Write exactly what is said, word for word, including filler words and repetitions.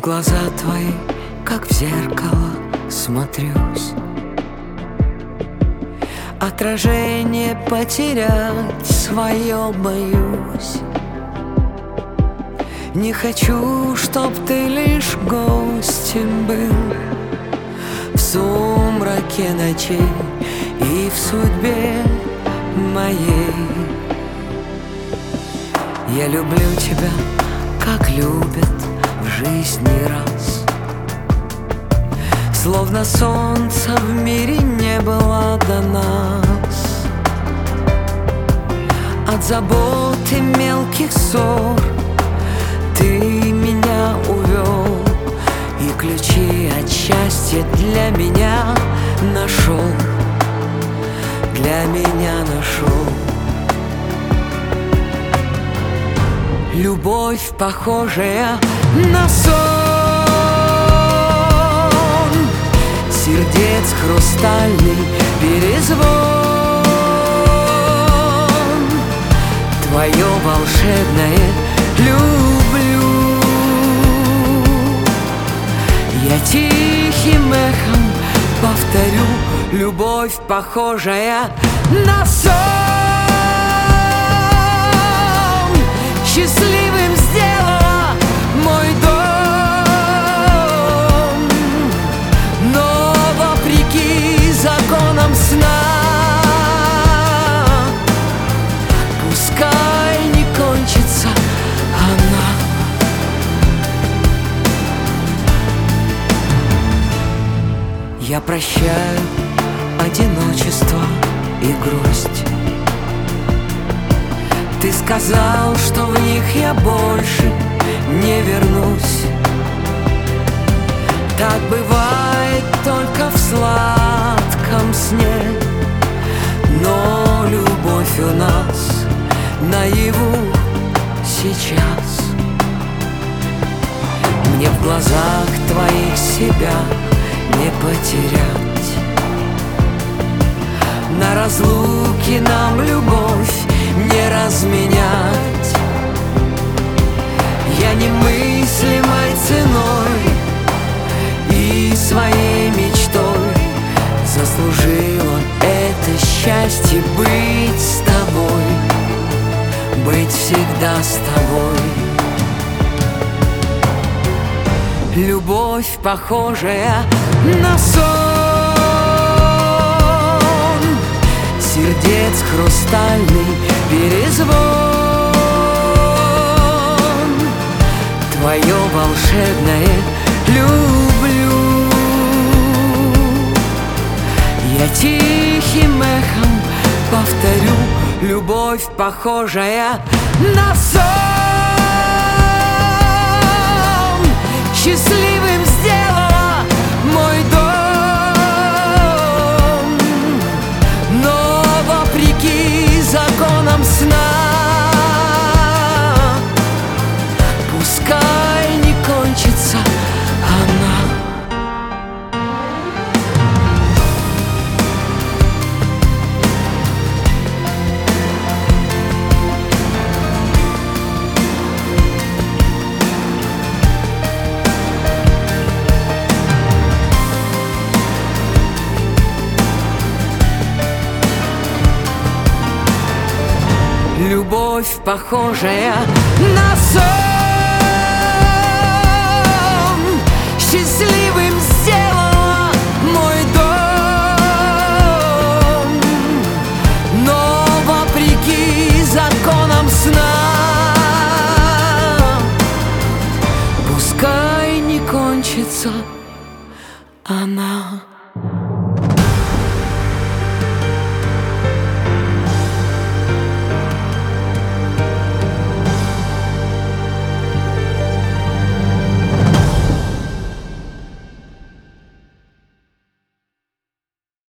глаза твои, как в зеркало, смотрюсь. Отражение потерять свое боюсь. Не хочу, чтоб ты лишь гостем был в сумраке ночей и в судьбе моей. Я люблю тебя, как любят в жизни раз. Словно солнца в мире не было до нас. От забот и мелких ссор ты меня увел, и ключи от счастья для меня нашел, для меня нашел. Любовь, похожая на сон, сердец хрустальный перезвон, твое волшебное люблю. Я тихим эхом повторю: любовь, похожая на сон. Счастливым сделала мой дом, но вопреки законам сна пускай не кончится она. Я прощаю одиночество и грусть. Ты сказал, что в них я больше не вернусь. Так бывает только в сладком сне, но любовь у нас наяву сейчас. Мне в глазах твоих себя не потерять. На разлуке нам любовь не разменять. Я немыслимой ценой и своей мечтой заслужила это счастье быть с тобой, быть всегда с тобой. Любовь, похожая на сон, сердец хрустальный перезвон, твое волшебное люблю. Я тихим эхом повторю: любовь, похожая на сон. Счастливым сделала мой дом, но вопреки законам сна пускай не кончится она. Любовь, похожая на сон, счастливым сделала мой дом, но вопреки законам сна пускай не кончится она.